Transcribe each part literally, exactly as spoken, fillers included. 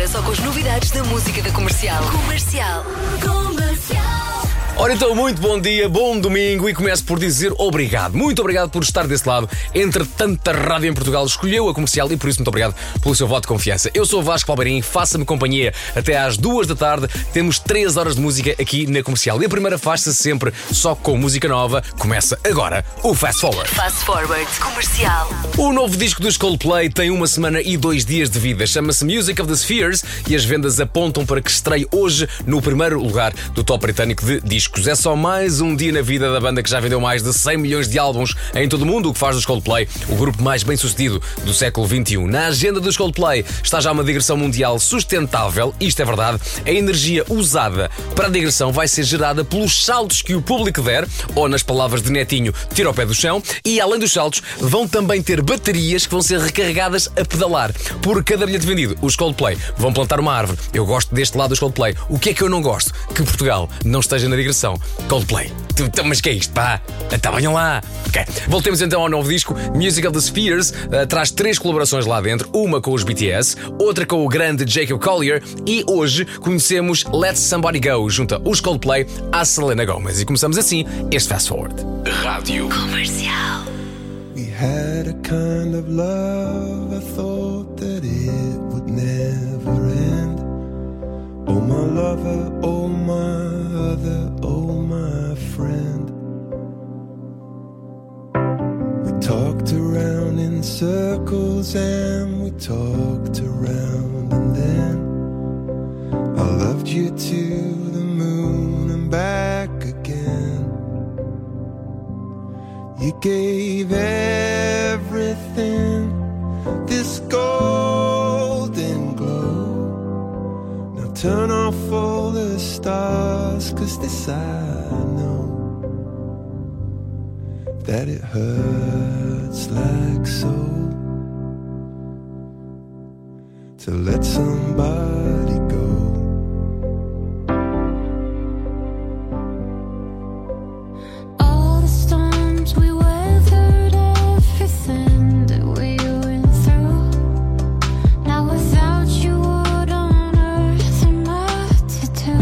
agora só com as novidades da música da Comercial. Comercial. Comercial. Ora então, muito bom dia, bom domingo e começo por dizer obrigado. Muito obrigado por estar desse lado. Entre tanta rádio em Portugal, escolheu a Comercial e por isso muito obrigado pelo seu voto de confiança. Eu sou o Vasco Palmeirim, faça-me companhia até às duas da tarde. Temos três horas de música aqui na Comercial. E a primeira faixa sempre só com música nova. Começa agora o Fast Forward. Fast Forward Comercial. O novo disco dos Coldplay tem uma semana e dois dias de vida. Chama-se Music of the Spheres e as vendas apontam para que estreie hoje no primeiro lugar do top britânico de discos. É só mais um dia na vida da banda que já vendeu mais de cem milhões de álbuns em todo o mundo, o que faz dos Coldplay o grupo mais bem sucedido do século vinte e um. Na agenda dos Coldplay está já uma digressão mundial sustentável, isto é verdade. A energia usada para a digressão vai ser gerada pelos saltos que o público der, ou nas palavras de Netinho, tira o pé do chão, e além dos saltos vão também ter baterias que vão ser recarregadas a pedalar. Por cada bilhete vendido, os Coldplay vão plantar uma árvore. Eu gosto deste lado dos Coldplay. O que é que eu não gosto? Que Portugal não esteja na digressão. Coldplay. Mas que é isto, pá? Então venham lá. Okay. Voltemos então ao novo disco. Music of the Spheres uh, traz três colaborações lá dentro. Uma com os B T S, outra com o grande Jacob Collier e hoje conhecemos Let Somebody Go, junto os Coldplay à Selena Gomez. E começamos assim este Fast Forward. Rádio Comercial. We had a kind of love, I thought that it would never end. Oh my lover, oh my other, oh my friend. We talked around in circles and we talked around and then I loved you to the moon and back again. You gave everything this golden glow. Turn off all the stars, 'cause this I know, that it hurts like so to let somebody go. All the storms we weathered, everything that we went through. Now without you, what on earth am I to do?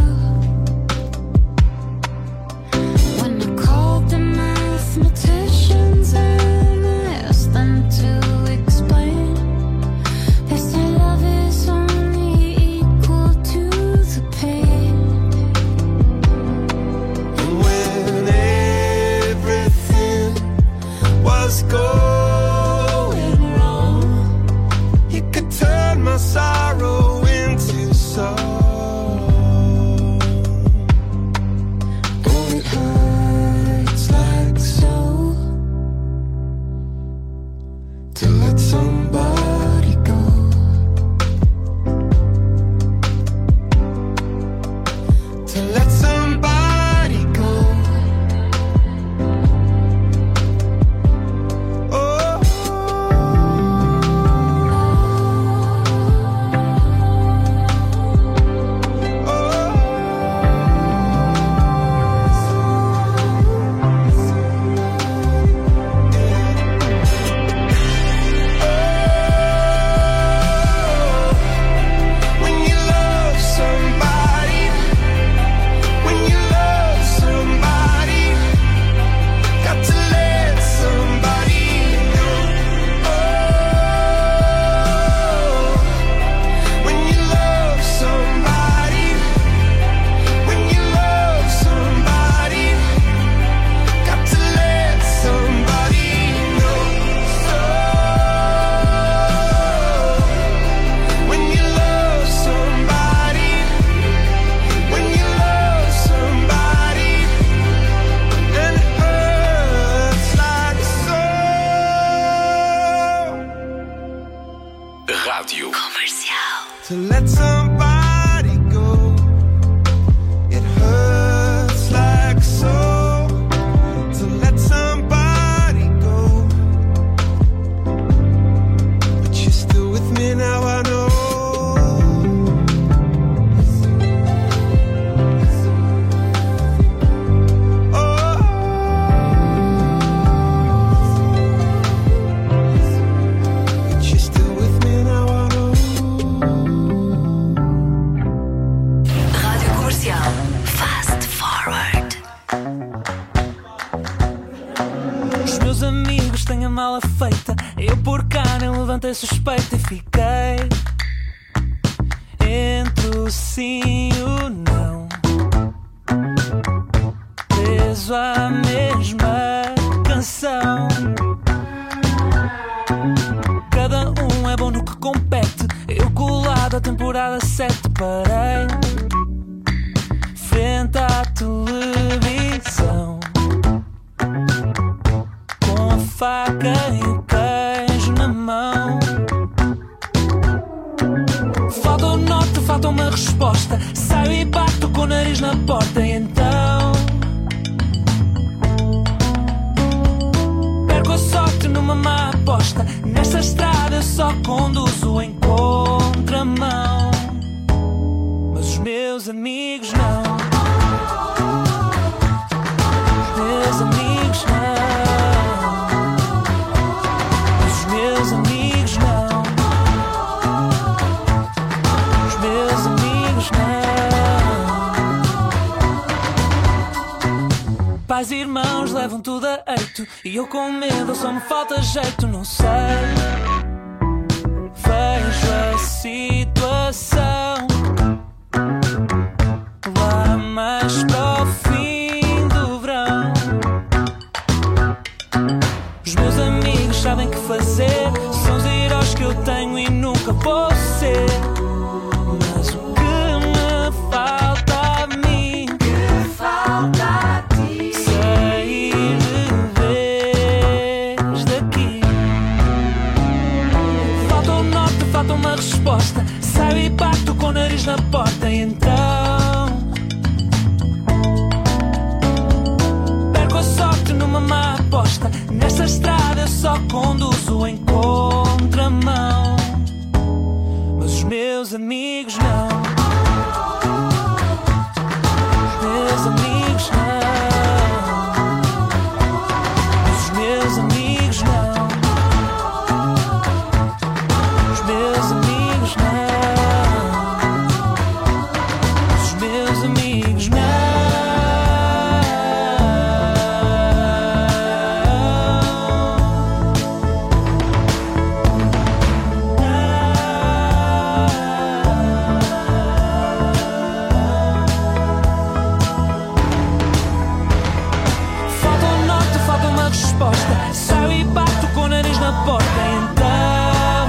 When I called the mathematicians and I asked them to explain, they said love is only equal to the pain. And when everything was going wrong, you could turn my sorrow into song. Oh, it hurts like so to let somebody go. To let somebody go. Oh, when you love somebody, when you love somebody, got to let somebody know. Oh, when you love somebody, when you love somebody, got to let somebody know. So, when you love somebody, when you love somebody, and it hurts like so. Rádio Comercial. To let somebody go, it hurts like so. To let somebody go, but you're still with me now, I know. Oh, but you're still with me now, I know. Eu por cá nem levantei suspeita e fiquei entre o sim e o não, preso à mesma canção. Cada um é bom no que compete. Eu colado a temporada sete parei frente à televisão, com a faca e o queijo na mão. Falta o norte, falta uma resposta. Saio e bato com o nariz na porta. E então perco a sorte numa má aposta. Nesta estrada eu só conduzo em contramão, mas os meus amigos não. Os meus amigos não. Os meus amigos não. Os meus amigos não. Pais e irmãos levam tudo a eito e eu com medo só me falta jeito. Não sei, vejo a situação lá mais para o fim do verão. Os meus amigos sabem que fazer, são os heróis que eu tenho e nunca vou ser. Mas o que me falta a mim, que falta a ti, sair de vez daqui. Falta o norte, falta uma resposta. Saio e bato com o nariz na porta. E então perco a sorte numa má aposta. Nesta estrada eu só conduzo em contramão, mas os meus amigos não. Os meus amigos não. Os meus amigos não. Os meus amigos não. Os meus amigos não. Falta o norte, falta uma resposta. Saio e bato com o nariz na porta. Então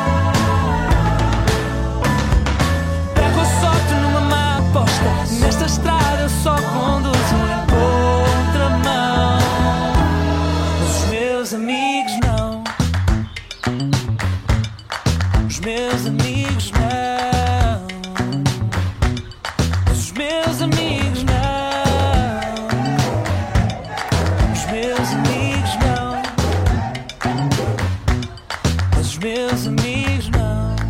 perco a sorte numa má aposta. Nesta estrada eu só conduzo em contramão, mas os meus amigos não. Os meus amigos não. Os meus amigos não. Os meus amigos não. Os meus amigos não.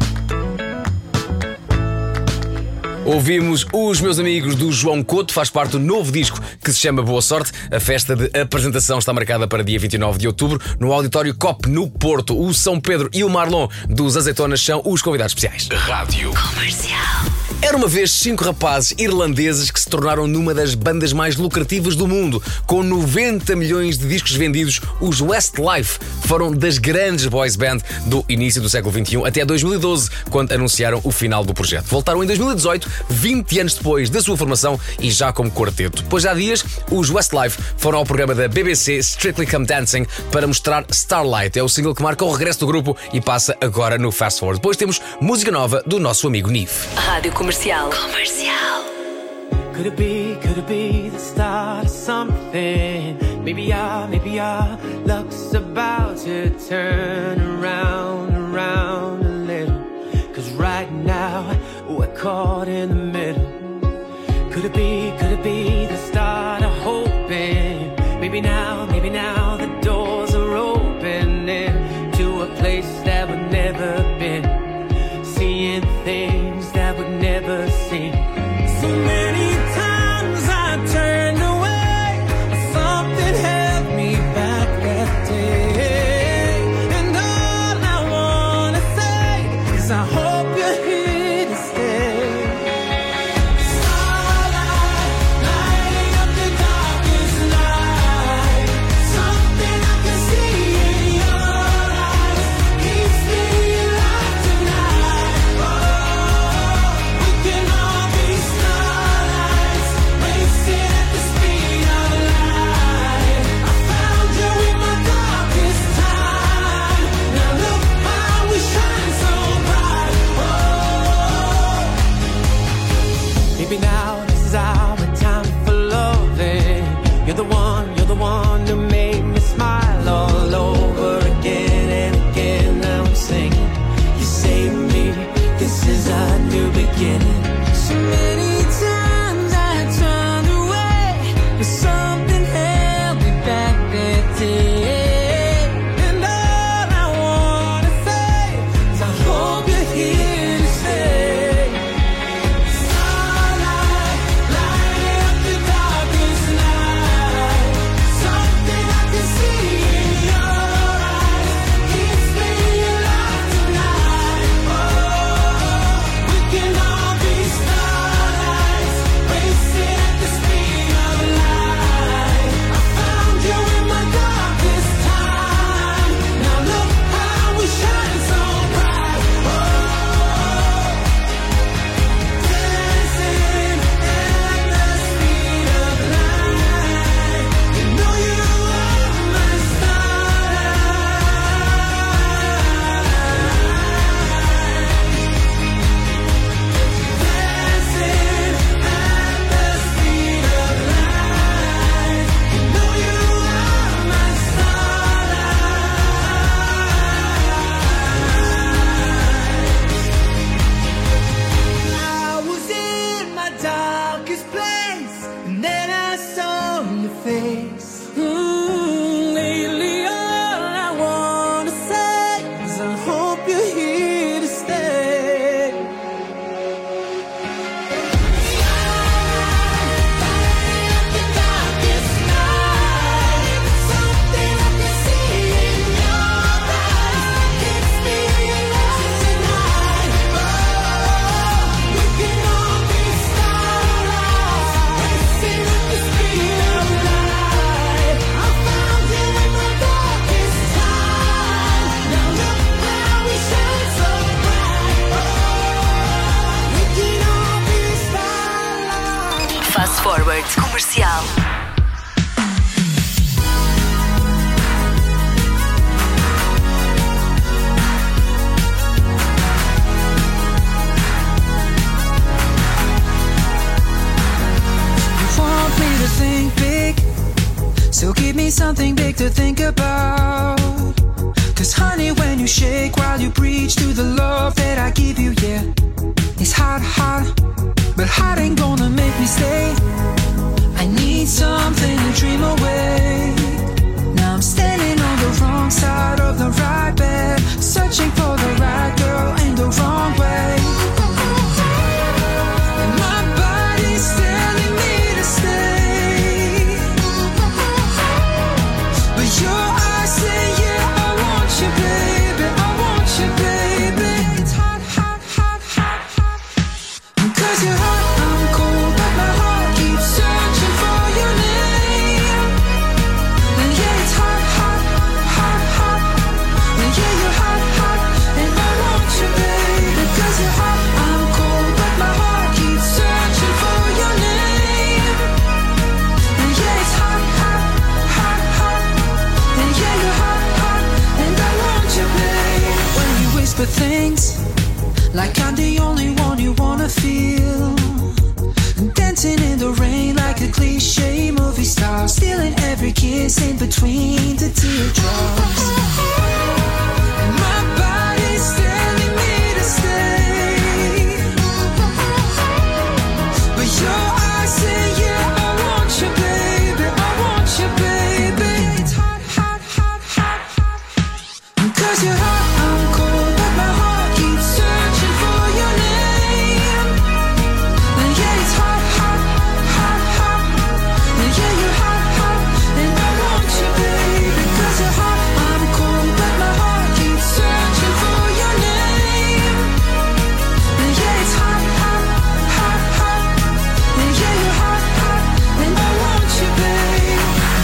Ouvimos Os Meus Amigos do João Couto, faz parte do novo disco que se chama Boa Sorte. A festa de apresentação está marcada para dia vinte e nove de outubro no Auditório C O P no Porto. O São Pedro e o Marlon dos Azeitonas são os convidados especiais. Rádio Comercial. Era uma vez cinco rapazes irlandeses que se tornaram numa das bandas mais lucrativas do mundo. Com noventa milhões de discos vendidos, os Westlife foram das grandes boys band do início do século vinte e um até dois mil e doze, quando anunciaram o final do projeto. Voltaram em dois mil e dezoito, vinte anos depois da sua formação e já como quarteto. Depois de há dias, os Westlife foram ao programa da B B C Strictly Come Dancing para mostrar Starlight. É o single que marca o regresso do grupo e passa agora no Fast Forward. Depois temos música nova do nosso amigo Nive. Rádio Comercial. Comercial. Could it be, could it be the start of something? Maybe our, maybe our luck's about to turn around, around a little. Cause right now we're caught in the middle. Could it be, could it be the start of hoping? Maybe now, maybe now the doors are opening to a place that we've never been, seeing things that we've never seen. So many times I turned away, something held me back that day. And all I wanna say is I hope you're here to stay. Starlight, Comercial. Want me to think big, so give me something big to think about. Cause honey, when you shake while you preach to the love that I give you, yeah, it's hot, hot, but hot ain't gonna make me stay. I need something to dream away. Now I'm standing on the wrong side of the right bed, searching for the right girl in the wrong way. And my body's telling me to stay, but your eyes say, yeah, I want you, baby, I want you, baby. It's hot, hot, hot, hot, hot. Cause you're hot, I'm cold, but my heart keeps searching for your name. And yeah, it's hot, hot, hot, hot. And yeah, you're hot, hot, and I want you, baby. Cause you're hot, I'm cold, but my heart keeps searching for your name. And yeah, it's hot, hot, hot, hot. And yeah, you're hot, hot, and I want you, babe. When you whisper things like I'm the only one you wanna feel, and dancing in the rain like a cliche movie star, stealing every kiss in between the teardrops. And my body's telling me to stay, but your eyes say, yeah, I want you, baby, I want you, baby. It's hot, hot, hot, hot, hot. Cause you're hot, I'm cold, but my heart keeps searching for your name. And yeah, it's hot, hot, hot, hot. And yeah, you're hot, hot, and I want you, baby. Cause you're hot, I'm cold, but my heart keeps searching for your name. And yeah, it's hot, hot, hot, hot. And yeah, you're hot, hot, and I want you, baby.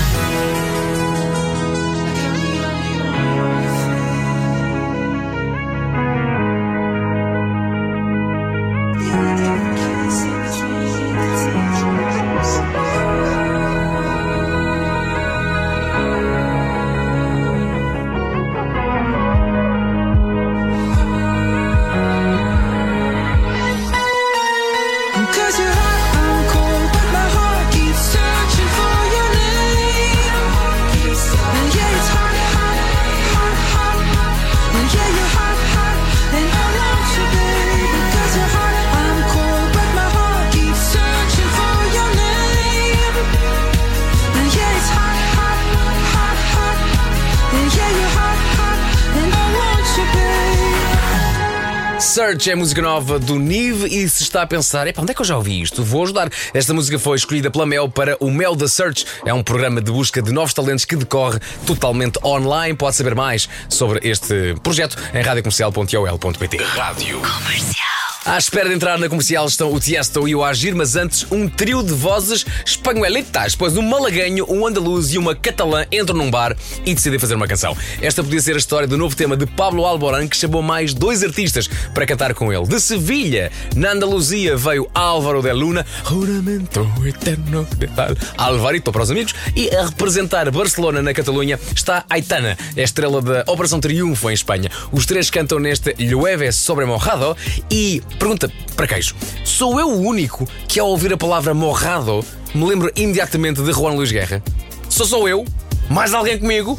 Cause you're hot, I'm cold, but my heart keeps searching for your name. And yeah, it's hot, hot, hot, hot. And yeah, you're hot, hot, and I want you, baby. Cause you're hot, I'm cold, but my heart keeps searching for your name. And yeah, it's hot, hot, hot, hot. And yeah, you're hot, hot, and I want you, baby. Search é a música nova do Nive e se está a pensar, epá, onde é que eu já ouvi isto? Vou ajudar. Esta música foi escolhida pela Mel para o Mel da Search. É um programa de busca de novos talentos que decorre totalmente online. Pode saber mais sobre este projeto em radiocomercial ponto i o l ponto p t. Rádio Comercial. À espera de entrar na Comercial estão o Tiesto e o Agir, mas antes um trio de vozes espanholitas, pois um malaguenho, um andaluz e uma catalã entram num bar e decidem fazer uma canção. Esta podia ser a história do novo tema de Pablo Alborán, que chamou mais dois artistas para cantar com ele. De Sevilha, na Andaluzia, veio Álvaro de Luna, Juramento Eterno de Tal, Alvarito para os amigos, e a representar Barcelona na Catalunha está Aitana, a estrela da Operação Triunfo em Espanha. Os três cantam neste Llueve sobre Mojado e pergunta para queijo: sou eu o único que ao ouvir a palavra mojado me lembro imediatamente de Juan Luís Guerra? Só sou eu? Mais alguém comigo?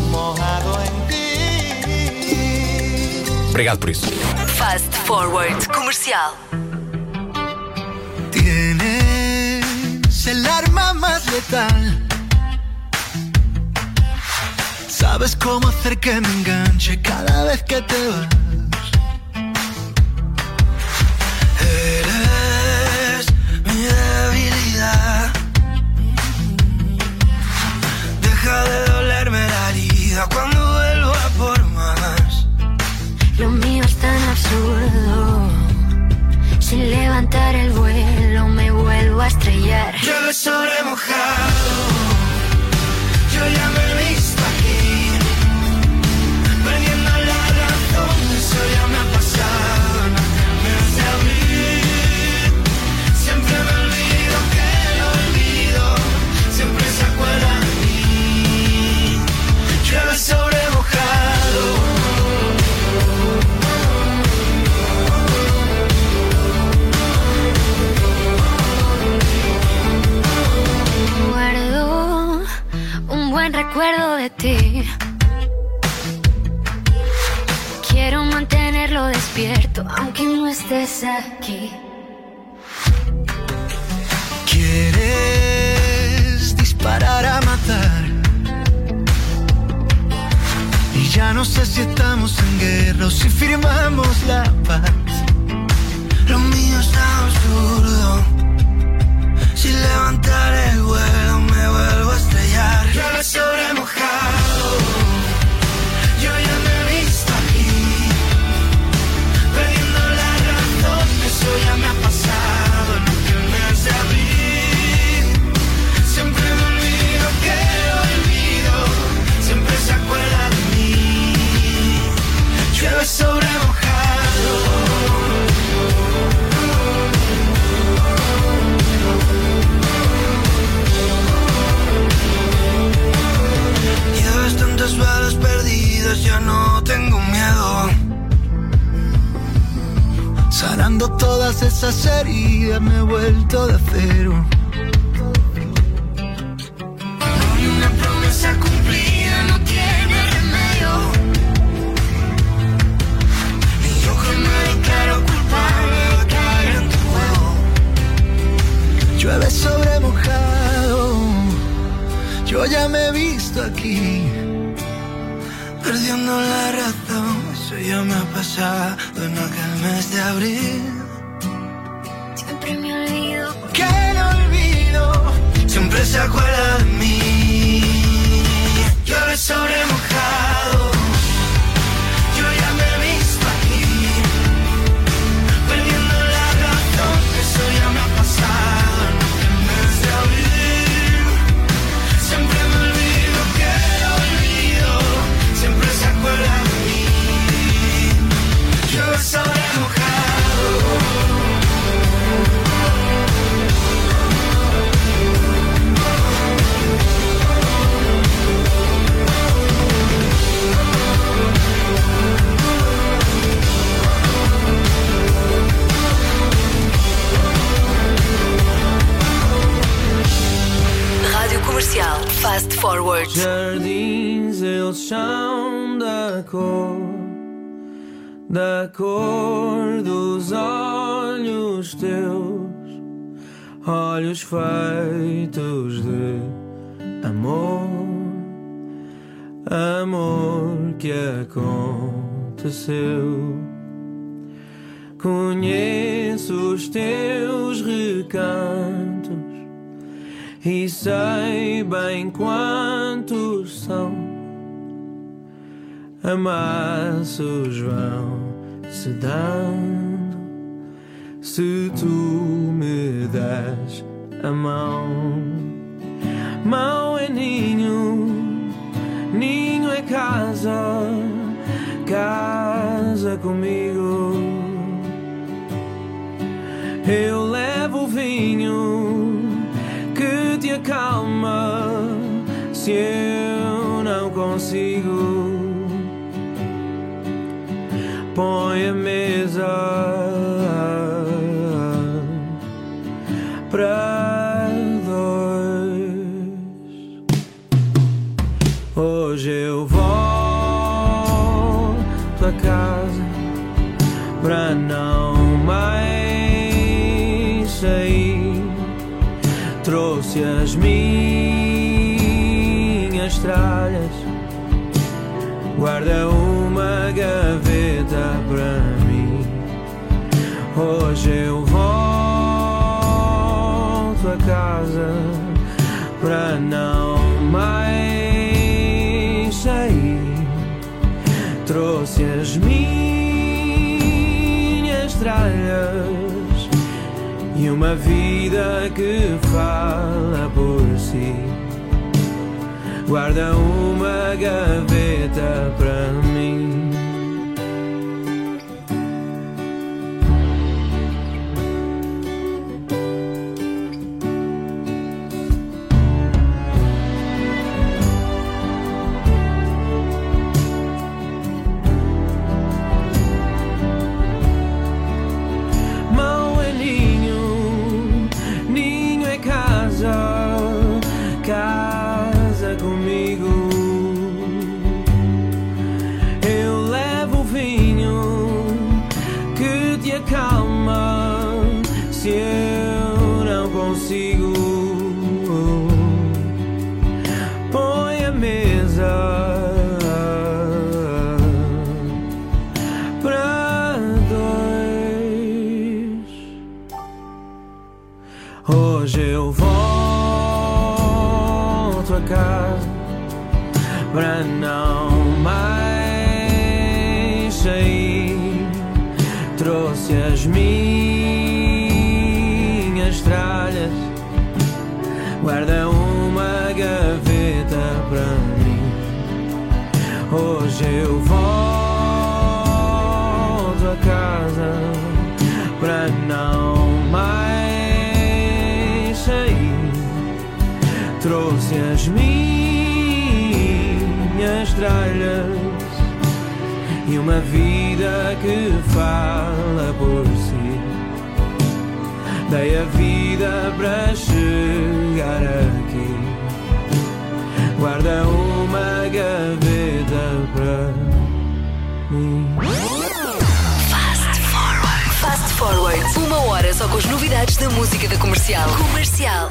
Obrigado por isso. Fast Forward Comercial. Tienes el arma más letal. Sabes cómo hacer que me enganche cada vez que te vas. Eres mi debilidad. Deja de dolerme la herida cuando vuelvo a por más. Lo mío es tan absurdo. Sin levantar el vuelo me vuelvo a estrellar. Llueve sobre mojado. Yo ya me he visto aquí, perdiendo la razón. Eso ya me ha pasado. Me hace a mí. Siempre me olvido que lo olvido. sigo despierto, aunque no estés aquí. Quieres disparar a matar. Y ya no sé si estamos en guerra o si firmamos la paz. Lo mío es absurdo. Si levantar el vuelo me vuelvo a estrellar. Llueve sobre mojado. Yo ya me he visto aquí, perdiendo la razón. Eso ya me ha pasado en aquel mes de abril. Siempre me olvido que lo olvido. Siempre se acuerda de mí. Llueve sobre mojado. Llevas tantas balas perdidas, ya no tengo miedo. Sanando todas esas heridas me he vuelto de acero. Una promesa cumplida no tiene remedio. Y yo que me declaro culpable de caer en tu juego. Llueve sobre mojado. Yo ya me he visto aquí, perdiendo la razón. Eso ya me ha pasado en aquel mes de abril. Siempre me olvido Que no olvido, siempre se acuerda de mí. Llueve sobre mojado. Yo ya me he visto aquí, perdiendo la razón. Eso ya me ha pasado en aquel mes de abril. Siempre me olvido que lo olvido. Siempre se acuerda de mí. Llueve sobre mojado. Rádio Comercial. Fast Forward. Jardins, eles são da cor, da cor dos olhos teus, olhos feitos de amor, amor que aconteceu. Conheço os teus recantos e sei bem quantos são. Amassos vão se dando se tu me das a mão. Mão é ninho, ninho é casa, casa comigo. Eu levo o vinho que te acalma se eu não consigo. Põe a mesa para dois. Hoje eu volto a casa para não mais sair. Trouxe as minhas tralhas, guarda uma gaveta para mim. Hoje eu volto a casa para não mais sair. Trouxe as minhas tralhas e uma vida que fala por si. Guarda uma gaveta para mim. Mão é ninho, ninho é casa, casa comigo. casa para não mais sair. Trouxe as minhas tralhas, guarda uma gaveta para mim. Hoje eu volto a casa para não mais sair. Trouxe as minhas tralhas e uma vida que fala por si. Dei a vida para chegar aqui. Guarda uma gaveta para mim. Fast Forward. Fast Forward. Uma hora só com as novidades da música da Comercial. Comercial.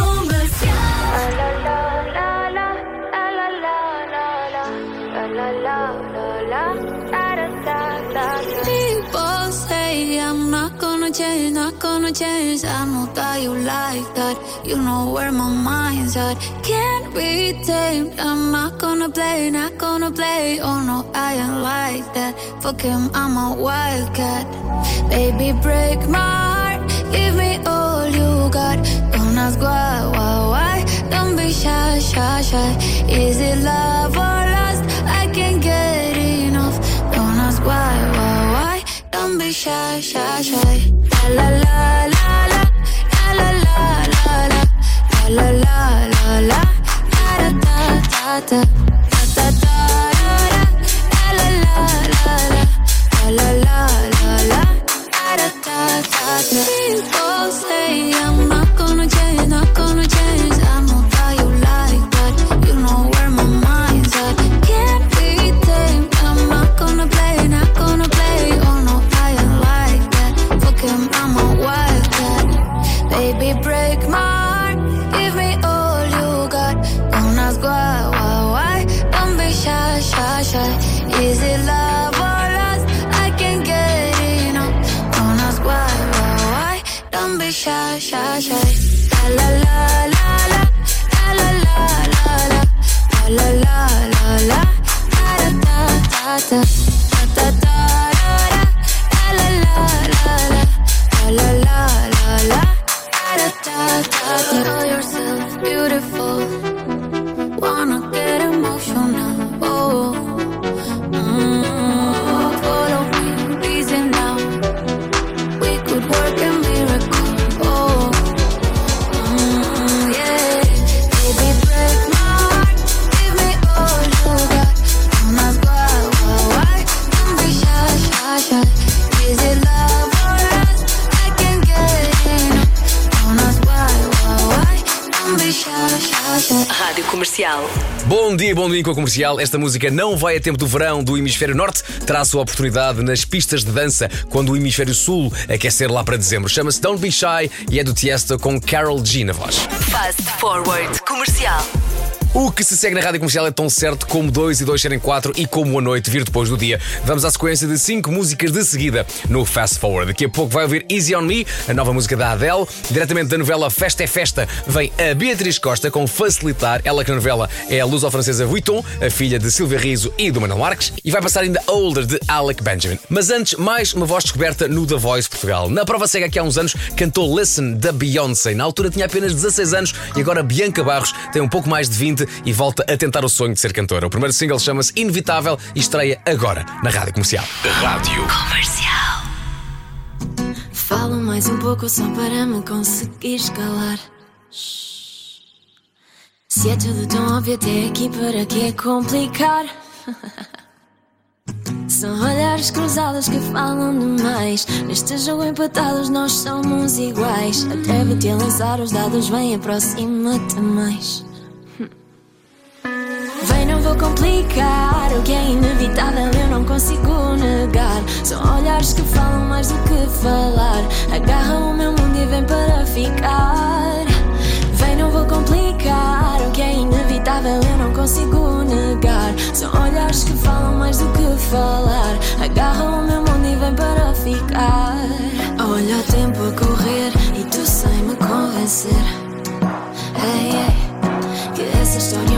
People say I'm not gonna change, not gonna change. I know that you like that. You know where my mind's at. Can't be tamed. I'm not gonna play, not gonna play. Oh no, I ain't like that. Fuck him, I'm a wildcat. Baby, break my heart. Give me all you got. Don't ask why, why, why. Don't be shy, shy, shy. Is it love or lust? I can't get enough. Don't ask why, why, why. Don't be shy, shy, shy. La la la la la. La la la la. La la la la la. Da da da da. Da da da da. La la la la la. La la la la. Da da da da. People say I'm not gonna change, not gonna change. I know that you like that. You know where my mind's at. Can't be tamed. I'm not gonna play, not gonna play. Oh no, I ain't like that. Fuck him, I'm a wildcat. Baby, break my heart. Give me all you got. Don't ask why, why, why. Don't be shy, shy, shy. Is it love or lust? I can't get enough. Don't ask why, why, why. Don't be shy, shy, shy. La la la la. La la la la la. La la la la. Da da da da. Da da da da. La la la la. La la la la. Da da da da. Call yourself beautiful. Wanna get emotional. Oh. Mm, follow me, reason now. We could work a miracle. Oh. Mm, yeah. Baby, break my heart. Give me all you got. Don't ask why, why, why. Don't be shy, shy, shy. Is it love or lust? I can't get enough. Don't ask why, why, why. Don't be shy, shy, shy. Rádio Comercial. Bom dia, bom domingo com a Comercial. Esta música não vai a tempo do verão do Hemisfério Norte. Terá a sua oportunidade nas pistas de dança quando o Hemisfério Sul aquecer lá para dezembro. Chama-se Don't Be Shy e é do Tiesto com Karol G na voz. Fast Forward. Comercial. O que se segue na Rádio Comercial é tão certo como dois e dois serem quatro e como a noite vir depois do dia. Vamos à sequência de cinco músicas de seguida no Fast Forward. Daqui a pouco vai ouvir Easy On Me, a nova música da Adele. Diretamente da novela Festa é Festa vem a Beatriz Costa com Facilitar. Ela que na novela é a luso-francesa Vuitton, a filha de Silvia Riso e do Manuel Marques. E vai passar ainda Older de Alec Benjamin. Mas antes, mais uma voz descoberta no The Voice Portugal. Na prova cega aqui há uns anos cantou Listen da Beyoncé. Na altura tinha apenas dezasseis anos e agora Bianca Barros tem um pouco mais de vinte e volta a tentar o sonho de ser cantora. O primeiro single chama-se Inevitável e estreia agora na Rádio Comercial. Rádio Comercial. Fala mais um pouco só para me conseguir escalar. Se é tudo tão óbvio até aqui, para que é complicar? São olhares cruzados que falam demais. Neste jogo empatados nós somos iguais. Atreve-te a lançar os dados, vem, aproxima-te mais. Vem, não vou complicar. O que é inevitável eu não consigo negar. São olhares que falam mais do que falar. Agarra o meu mundo e vem para ficar. Vem, não vou complicar. O que é inevitável eu não consigo negar. São olhares que falam mais do que falar. Agarra o meu mundo e vem para ficar. Olha o tempo a correr e tu sem me convencer. Hey, hey, que essa história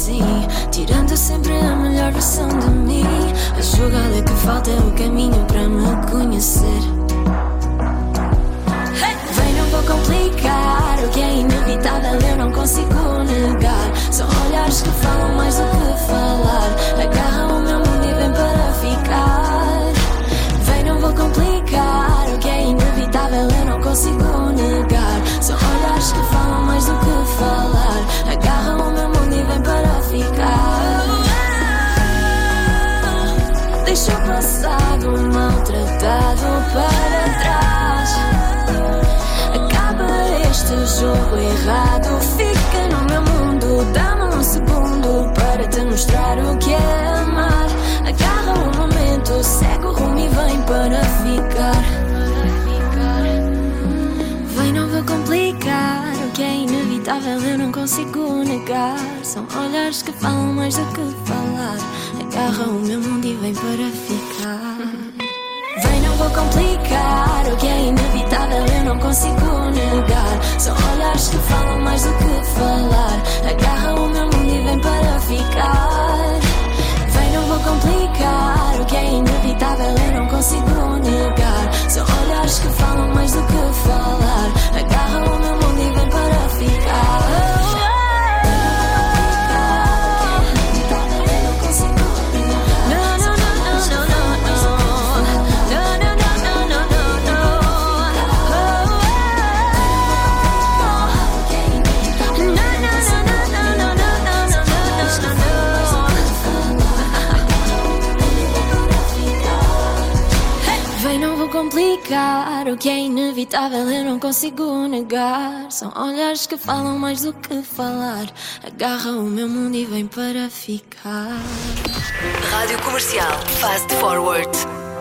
assim, tirando sempre a melhor versão de mim. A jogada que falta é o caminho para me conhecer. Vem, não vou complicar, o que é inevitável eu não consigo negar. São olhares que falam mais do que falar. Agarra o meu mundo e vem para ficar. Vem, não vou complicar, o que é inevitável eu não consigo negar. São olhares que falam mais do que falar. Agarra o meu mundo e vem para ficar. Deixa o passado maltratado para trás. Acaba este jogo errado. Fica no meu mundo, dá-me um segundo para te mostrar o que é amar. Agarra o momento, segue o rumo e vem para ficar. Vem, não vou complicar, o que é inevitável eu não consigo negar. São olhares que falam mais do que falar. Agarra o meu mundo e vem para ficar. Vem, não vou complicar, o que é inevitável eu não consigo negar. São olhares que falam mais do que falar. Agarra o meu mundo e vem para ficar. Vem, não vou complicar, o que é inevitável eu não consigo negar. São olhares que falam mais do que falar. Agarra o meu mundo e vem para ficar. Complicar, o que é inevitável eu não consigo negar. São olhares que falam mais do que falar. Agarra o meu mundo e vem para ficar. Rádio Comercial Fast Forward.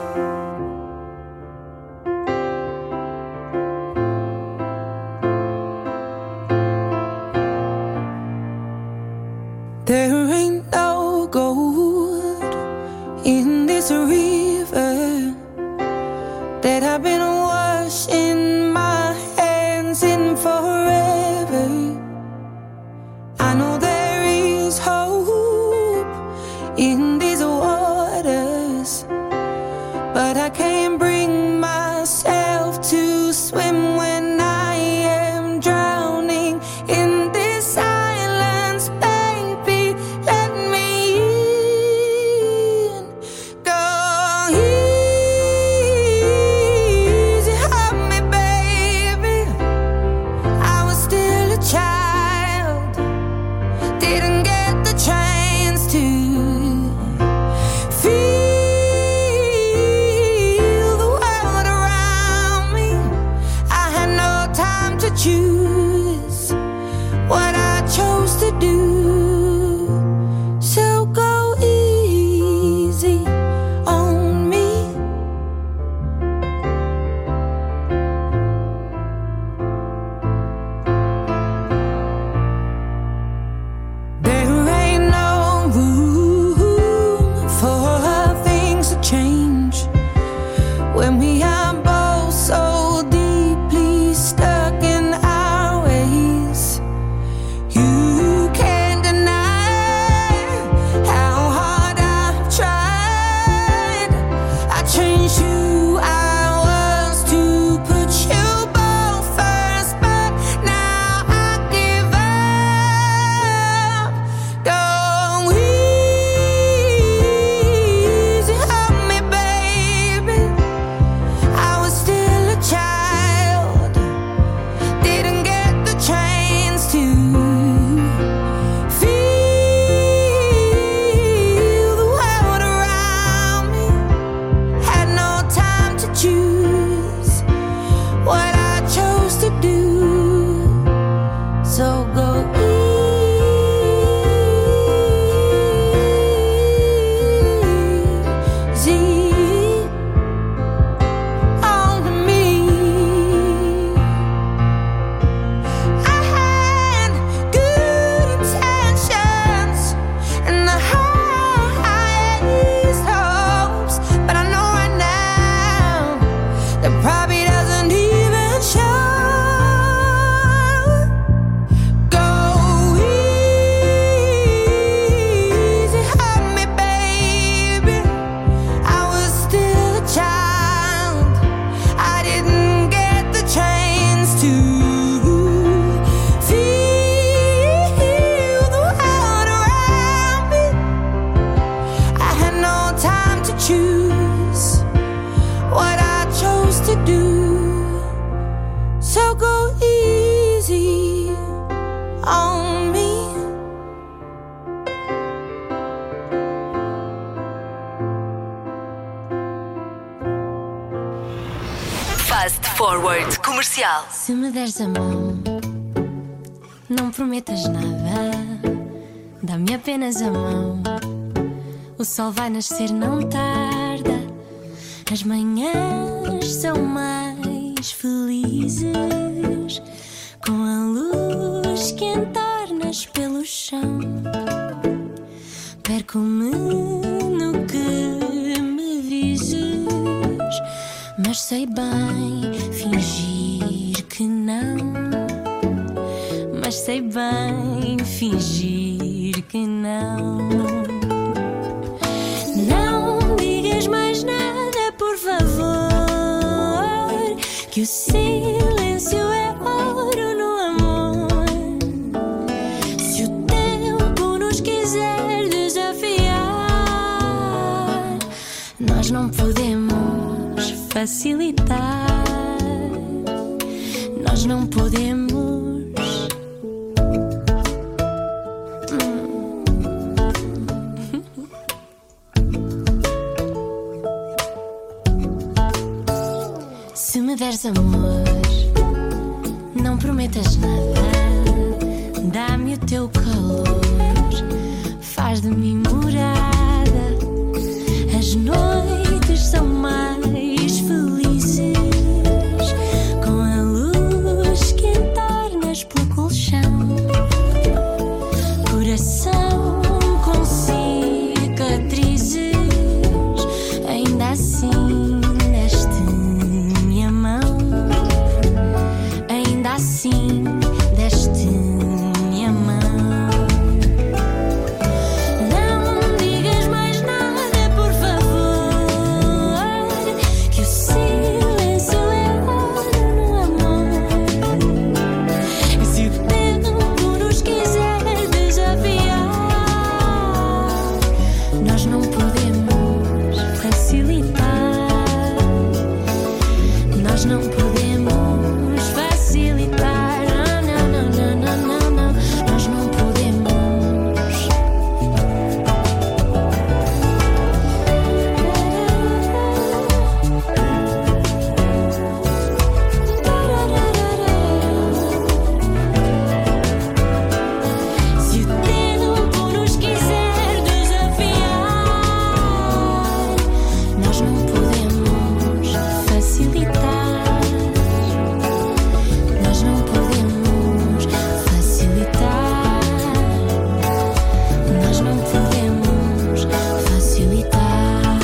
There ain't no gold in this river that I've been washing my hands in forever. I know there is hope in these waters, but I can't bring myself to swim when I am drowning in this silence. Baby, let me in. Go easy on me, baby. I was still a child, didn't get the chance to Forward Comercial. Se me deres a mão, não prometas nada, dá-me apenas a mão. O sol vai nascer, não tarda. As manhãs são mais felizes com a luz que entornas pelo chão. Perco-me no que me dizes, mas sei bem fingir que não. Mas sei bem fingir que não. Não digas mais nada, por favor, que o silêncio é ouro no amor. Se o tempo nos quiser desafiar, nós não podemos facilitar. Nós não podemos. Se me deres amor, não prometas nada, dá-me o teu calor, faz de mim morada. As noites são mais felizes com a luz que entornas pelo colchão. Coração com cicatrizes, ainda assim assim deste minha mão. Não digas mais nada, por favor, que o silêncio é ouro no amor. E se o tempo nos quiser desafiar, nós não podemos facilitar. Nós não podemos facilitar, não, não, não, não, não, não. Nós não podemos. Se o tempo nos quiser desafiar, nós não podemos facilitar. Nós não podemos facilitar. Nós não podemos facilitar.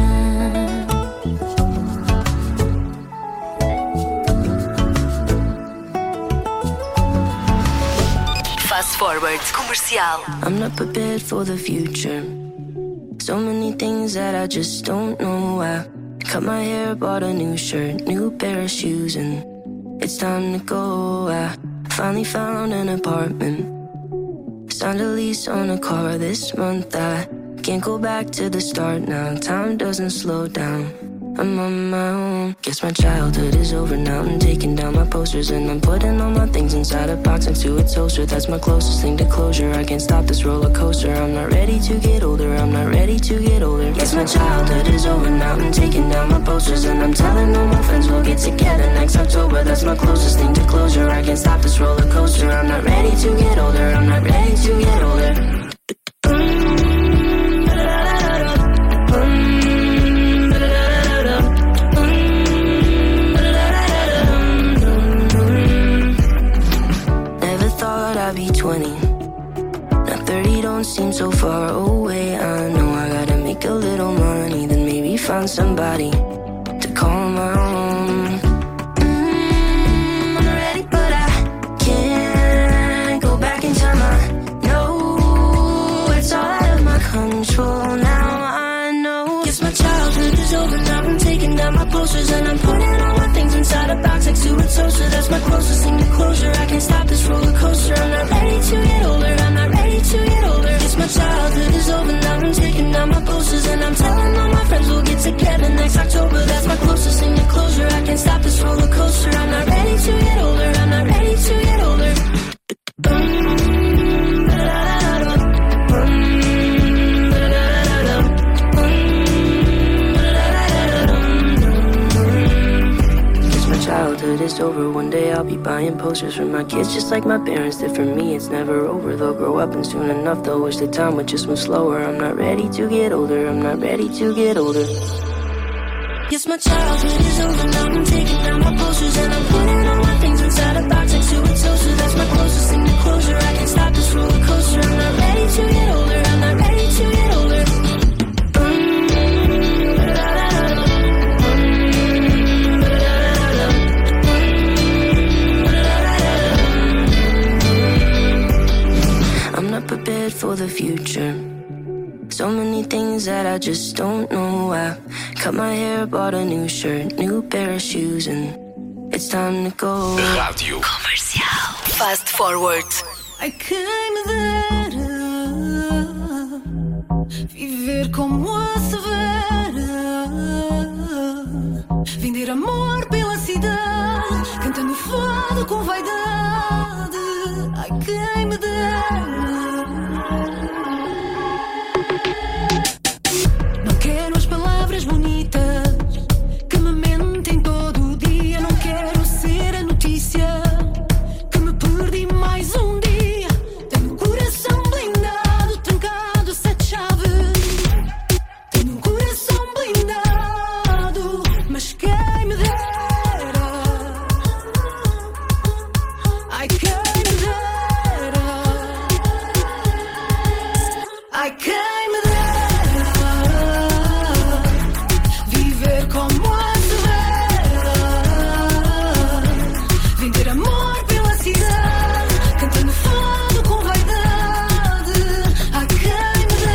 Fast Forward Comercial. I'm not prepared for the future. So many things that I just don't know. I cut my hair, bought a new shirt, new pair of shoes, and it's time to go. I finally found an apartment, signed a lease on a car this month. I can't go back to the start now. Time doesn't slow down. I'm on my own. Guess my childhood is over now. I'm taking down my posters and I'm putting all my things inside a box next to a toaster. That's my closest thing to closure. I can't stop this roller coaster. I'm not ready to get older. I'm not ready to get older. Guess my childhood is over now. I'm taking down my posters and I'm telling all my friends we'll get together next October. That's my closest thing to closure. I can't stop this roller coaster. I'm not ready to get older. I'm not ready to get older. twenty. Now thirty don't seem so far away. I know I gotta make a little money, then maybe find somebody to call my own. Mm, I'm ready, but I can't go back in time. I know it's all out of my control now. I know. Guess my childhood is over now. I'm taking down my posters and I'm putting all my things inside a box next to a toaster. That's my closest thing to closure. I can't stop this roller coaster. I'm not ready to get older. I'm not ready to get older. Guess my childhood is over now. I'm taking down my posters and I'm telling all my friends we'll get together next October. That's my closest thing to closure. I can't stop this roller coaster. I'm not ready to get older. I'm not ready to get older. Guess my child over. One day I'll be buying posters for my kids, just like my parents did for me. It's never over, they'll grow up, and soon enough they'll wish the time would just move slower. I'm not ready to get older, I'm not ready to get older. Yes, my childhood is over, now I'm taking down my posters, and I'm putting all my things inside a box next to a toaster. That's my closest thing to closure, I can't stop this roller coaster. I'm not ready to get older, I'm not ready to get older. I'm not prepared for the future. So many things that I just don't know. I cut my hair, bought a new shirt, new pair of shoes, and it's time to go. Rádio Comercial. Fast Forward. Ai, quem me dera viver como a Severa, vender amor pela cidade, cantando fado com vaidade. Ai, quem me dera. Não quero as palavras bonitas que me mentem todo o dia. Não quero ser a notícia que me perdi mais um dia. Tenho um coração blindado, trancado a sete chaves. Tenho um coração blindado, mas quem me dera. Ai, quem me dera. Ai, quem me dera. Viver como a Severa, vender amor pela cidade, cantando fado com vaidade. Ai, quem me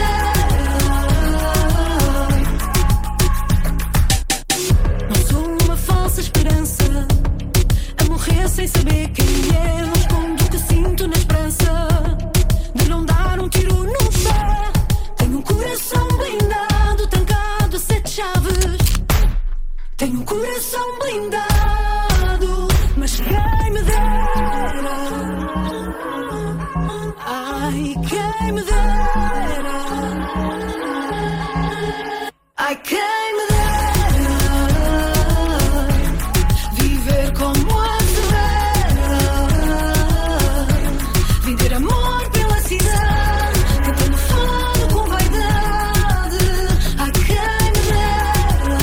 dera. Não sou uma falsa esperança a morrer sem saber quem é. Não escondo o que sinto na esperança de não dar um tiro no pé. Tenho um coração blindado, trancado a sete chaves. Tenho um coração blindado, mas quem me dera. Ai, quem me dera. Ai, quem me dera. Viver como a Severa, vender amor pela cidade, cantando fado com vaidade. Ai, quem me dera.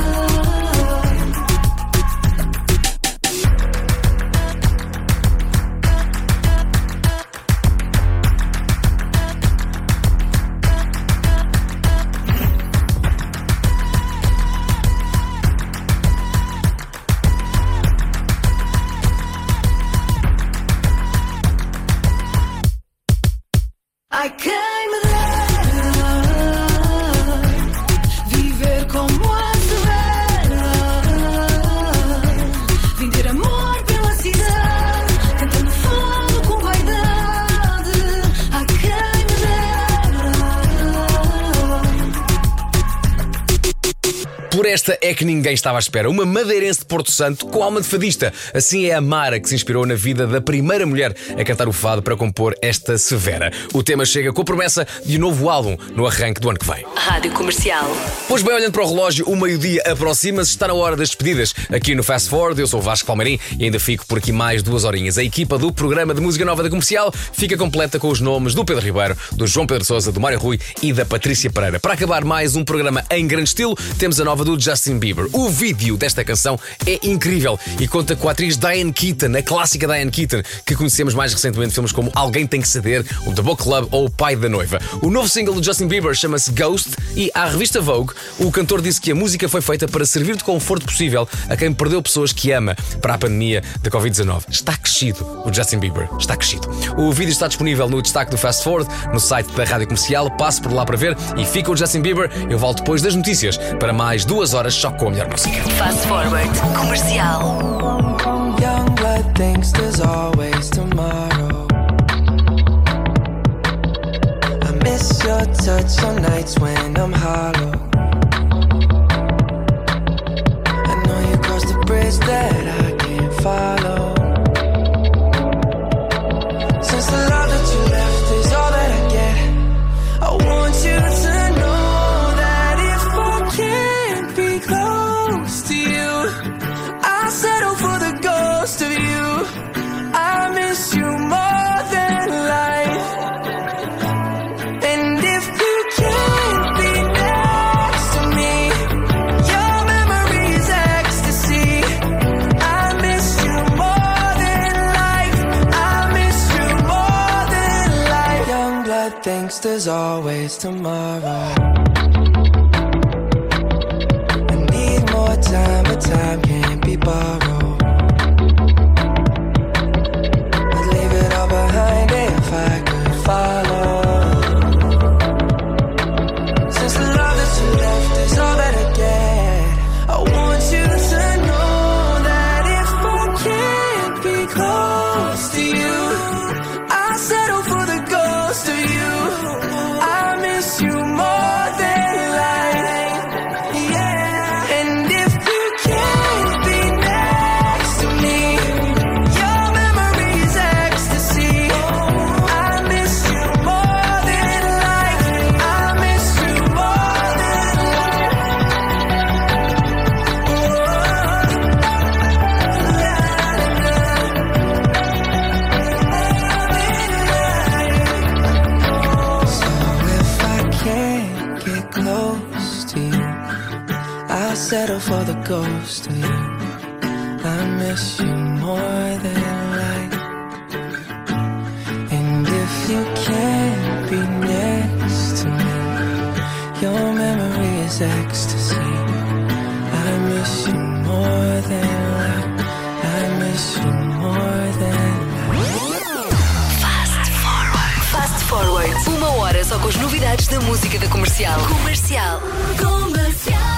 Ai, quem me dera. Viver como a Severa, vender amor pela cidade, cantando fado com vaidade. Ai, quem me dera. Por esta é que ninguém estava à espera. Uma madeirense de Porto Santo com alma de fadista. Assim é a Mara, que se inspirou na vida da primeira mulher a cantar o fado para compor esta Severa. O tema chega com a promessa de um novo álbum no arranque do ano que vem. Rádio Comercial. Pois bem, olhando para o relógio, o meio-dia aproxima-se, está na hora das despedidas. Aqui no Fast Forward, eu sou o Vasco Palmeirim e ainda fico por aqui mais duas horinhas. A equipa do programa de música nova da Comercial fica completa com os nomes do Pedro Ribeiro, do João Pedro Sousa, do Mário Rui e da Patrícia Pereira. Para acabar mais um programa em grande estilo, temos a nova do Justin Bieber. O vídeo desta canção é incrível e conta com a atriz Diane Keaton, a clássica Diane Keaton, que conhecemos mais recentemente em filmes como Alguém Tem Que Ceder, o The Book Club ou O Pai da Noiva. O novo single do Justin Bieber chama-se Ghost e à revista Vogue o cantor disse que a música foi feita para servir de conforto possível a quem perdeu pessoas que ama para a pandemia da covid dezanove. Está crescido o Justin Bieber, está crescido. O vídeo está disponível no destaque do Fast Forward, no site da Rádio Comercial. Passe por lá para ver e fica o Justin Bieber. Eu volto depois das notícias para mais duas horas só com a melhor música. Fast Forward Comercial. Young blood thinks there's always tomorrow. I miss your touch on nights when I'm hollow. I know you crossed the bridge that I can't follow. Since the love that you left is all that I get, I want you to know that if I can't be close to you, I settle for the gold. but thinks there's always tomorrow. I need more time, but time can't be borrowed. I'd leave it all behind if I could follow. Since the love that you left is all that I get, I want you to know that if I can't be close to you, I settle for the ghost of you. I miss you more than life, yeah. And if you can't be next to me, your memory is ecstasy. I miss you more than life. I miss you more than So if I can't get close to you, I'll settle for the ghost of you. I miss you more than life. And if you can't be next to me, your memory is ecstasy. I miss you more than life. I miss you more than life. Fast Forward. Fast Forward. Uma hora só com as novidades da música da Comercial. Comercial. Comercial.